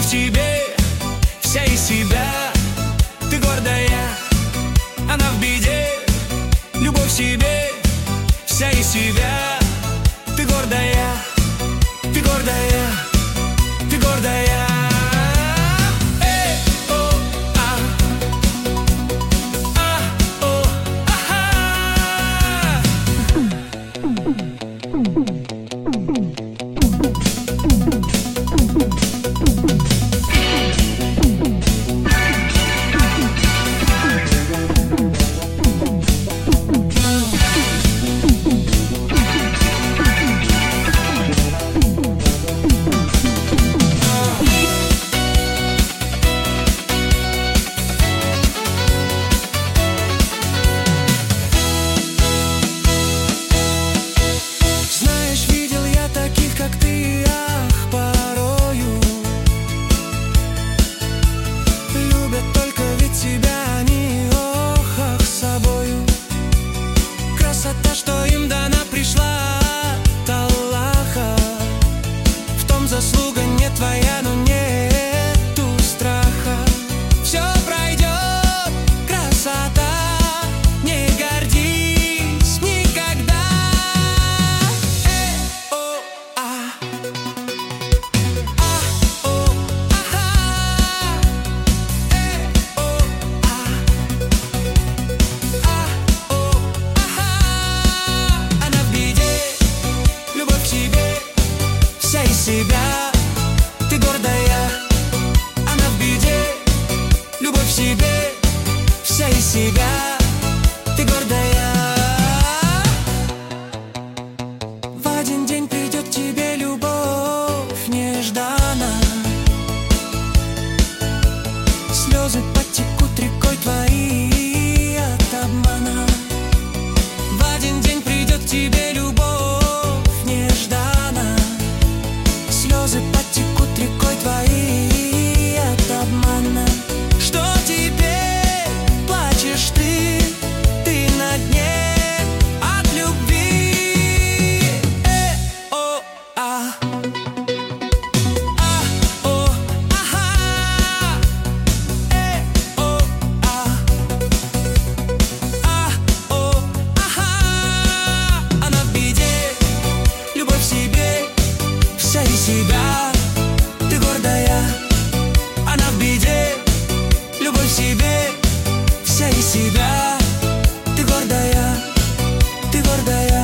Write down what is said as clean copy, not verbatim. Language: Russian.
Любовь к тебе, вся из себя. Ты гордая, она в беде. Любовь к себе, вся из себя. Ты гордая, ты гордая, ты гордая. Как ты, ах, порою любят только ведь себя они, ох, ах, собою. Красота, что им дана, пришла от Аллаха. В том заслуга не твоя, но нету страха. Все пройдет, красота, не гордись никогда. Себя. Ты гордая, она в беде. Любовь к себе, вся из себя. Ты гордая. В один день придет к тебе любовь нежданно. Слезы потекут рекой твои от обмана. В один день придет к тебе любовь нежданно. Слезы потекут рекой твои от обмана. Что теперь плачешь ты? Ты на дне от любви. О, а. О, аха. О, а. О, аха. Она в беде, любовь к себе, вся из себя. Ты гордая, она в беде. Любовь к себе, вся из себя. Ты гордая, ты гордая.